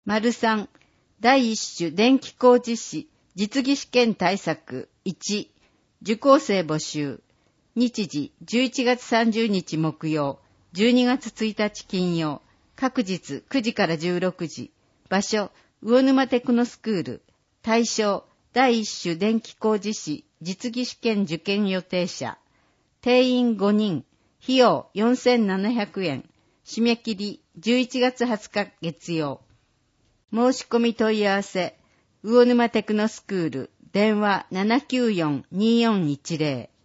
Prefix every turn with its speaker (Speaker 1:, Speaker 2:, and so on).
Speaker 1: 3、第一種電気工事士実技試験対策1、受講生募集。日時11月30日木曜、12月1日金曜、各日9時から16時。場所、魚沼テクノスクール。対象、第一種電気工事士実技試験受験予定者。定員5人。費用4700円。締め切り11月20日月曜。申し込み問い合わせ、魚沼テクノスクール、電話794-2410。